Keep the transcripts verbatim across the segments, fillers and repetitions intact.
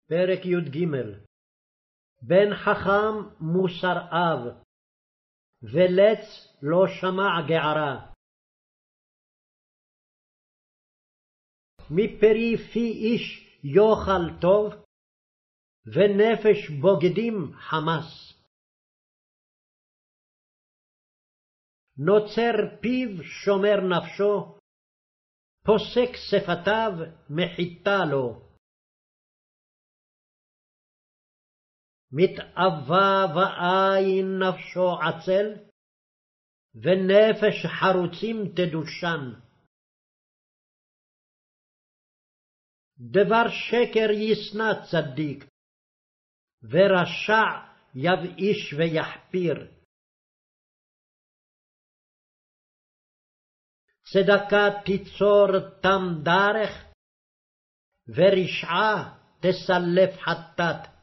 פרק י"ג. בן חכם מוסר אב, ולץ לא שמע גערה. מפרי פי איש יאכל טוב, ונפש בוגדים חמס. נוצר פיו שומר נפשו, פוסק שפתיו מחיתה לו. מתאווה ואין נפשו עצל, ונפש חרוצים תדושן. דבר שקר ישנא צדיק, ורשע יבאיש ויחפיר. צדקה תיצור תם דרך, ורשעה תסלף חטאת.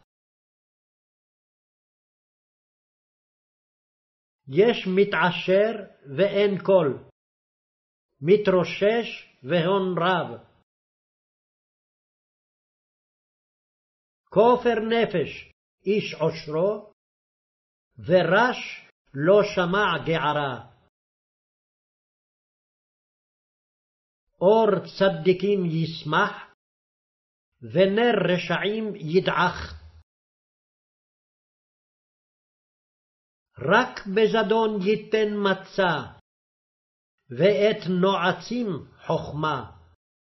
יש מתעשר ואין קול, מתרושש והון רב. כופר נפש איש עושרו, ורש לא שמע גערה. אור צדיקים ישמח, ונר רשעים ידעך. רק בזדון ייתן מצה, ואת נועצים חכמה.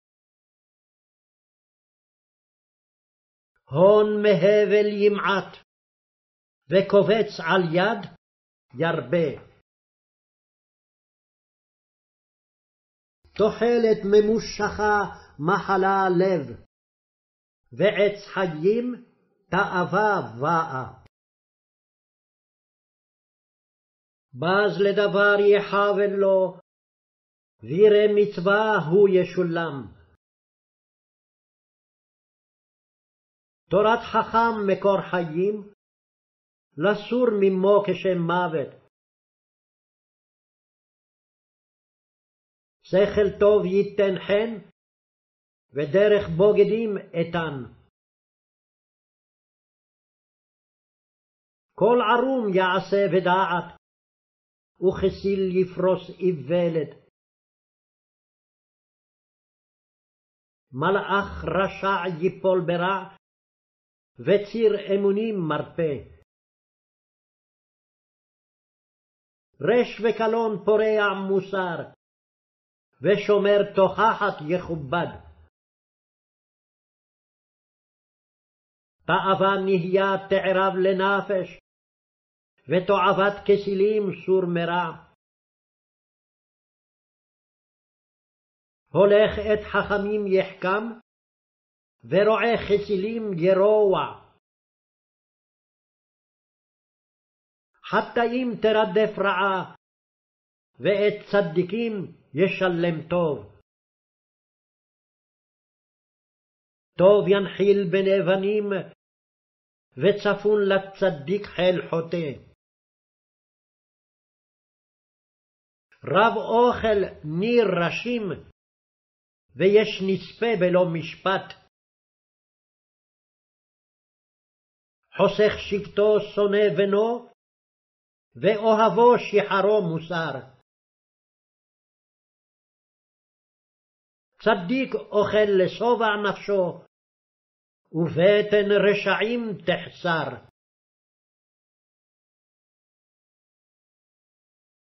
הון מהבל ימעט, וקובץ על יד ירבה. תוחלת ממושכה מחלה לב, ועץ חיים תאווה באה. בז לדבר יחבל לו, וירא מצווה הוא ישולם. תורת חכם מקור חיים, לסור ממו כשם מוות. שכל טוב ייתן חן, ודרך בוגדים איתן. כל ערום יעשה ודעת, וכסיל יפרוס איוולת. מלאך רשע ייפול ברע, וציר אמונים מרפא. רש וקלון פורע מוסר, ושומר תוכחת יכובד. תאווה נהיה תערב לנפש, ותועבת כסילים סור מרע. הולך את חכמים יחכם, ורועה חסילים ירוע. חטאים תרדף רעה, ואת צדיקים ישלם טוב. טוב ינחיל בני בנים, וצפון לצדיק חיל חוטא. רב אוכל ניר ראשים, ויש נספה בלא משפט. חוסך שבטו שונא בנו, ואוהבו שחרו מוסר. צדיק אוכל לשובע נפשו, ובטן רשעים תחסר.